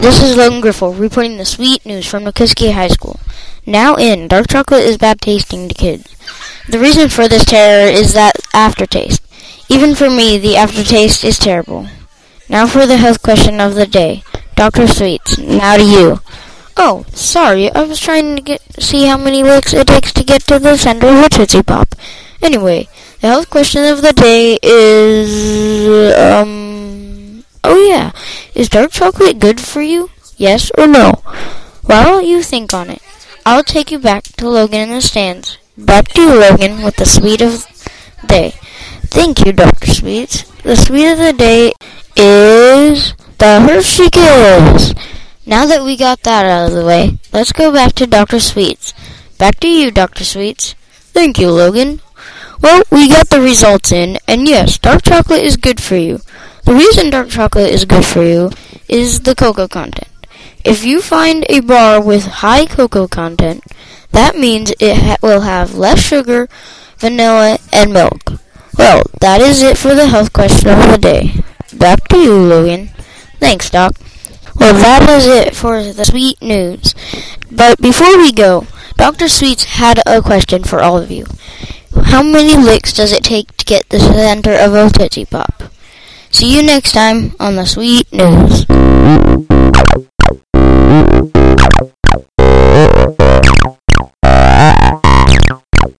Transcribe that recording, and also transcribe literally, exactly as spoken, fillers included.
this is Logan Griffel reporting the sweet news from Nokosuke High School. Now in, dark chocolate is bad tasting to kids. The reason for this terror is that aftertaste. Even for me, the aftertaste is terrible. Now for the health question of the day. Doctor Sweets, now to you. Oh, sorry, I was trying to get see how many licks it takes to get to the center of a Tootsie Pop. Anyway, the health question of the day is, um, oh yeah, is dark chocolate good for you? Yes or no? While you think on it, I'll take you back to Logan in the stands. Back to you, Logan, with the sweet of the day. Thank you, Doctor Sweets. The sweet of the day is the Hershey Kiss. Now that we got that out of the way, let's go back to Doctor Sweets. Back to you, Doctor Sweets. Thank you, Logan. Well, we got the results in, and yes, dark chocolate is good for you. The reason dark chocolate is good for you is the cocoa content. If you find a bar with high cocoa content, that means it ha- will have less sugar, vanilla, and milk. Well, that is it for the health question of the day. Back to you, Logan. Thanks, Doc. Well, that is it for the sweet news. But before we go, Doctor Sweets had a question for all of you. How many licks does it take to get the center of a Tootsie Pop? See you next time on the sweet news.